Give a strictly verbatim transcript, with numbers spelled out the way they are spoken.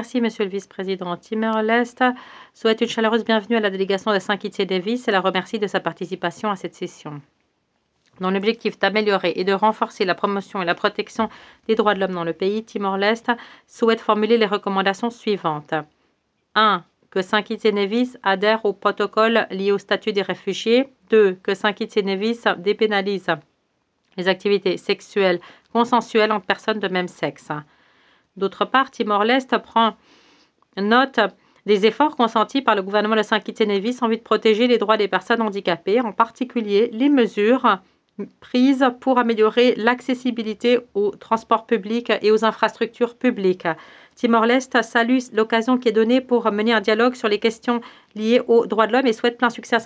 Merci, Monsieur le Vice-président. Timor-Leste souhaite une chaleureuse bienvenue à la délégation de Saint Kitts et Nevis et la remercie de sa participation à cette session. Dans l'objectif d'améliorer et de renforcer la promotion et la protection des droits de l'homme dans le pays, Timor-Leste souhaite formuler les recommandations suivantes. un. Que Saint Kitts et Nevis adhère au protocole lié au statut des réfugiés. deux. Que Saint Kitts et Nevis dépénalise les activités sexuelles consensuelles entre personnes de même sexe. D'autre part, Timor-Leste prend note des efforts consentis par le gouvernement de Saint Kitts et Nevis en vue de protéger les droits des personnes handicapées, en particulier les mesures prises pour améliorer l'accessibilité aux transports publics et aux infrastructures publiques. Timor-Leste salue l'occasion qui est donnée pour mener un dialogue sur les questions liées aux droits de l'homme et souhaite plein succès à